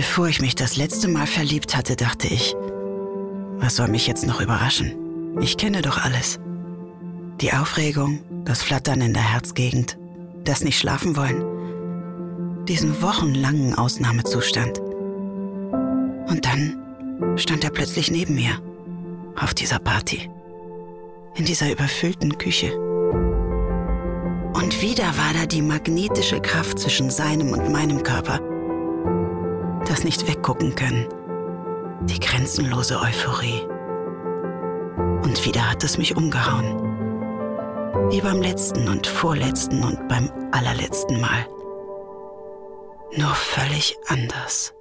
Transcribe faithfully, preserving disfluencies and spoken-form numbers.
Bevor ich mich das letzte Mal verliebt hatte, dachte ich, was soll mich jetzt noch überraschen? Ich kenne doch alles. Die Aufregung, das Flattern in der Herzgegend, das nicht schlafen wollen, diesen wochenlangen Ausnahmezustand. Und dann stand er plötzlich neben mir, auf dieser Party, in dieser überfüllten Küche. Und wieder war da die magnetische Kraft zwischen seinem und meinem Körper. Das nicht weggucken können, die grenzenlose Euphorie. Und wieder hat es mich umgehauen. Wie beim letzten und vorletzten und beim allerletzten Mal. Nur völlig anders.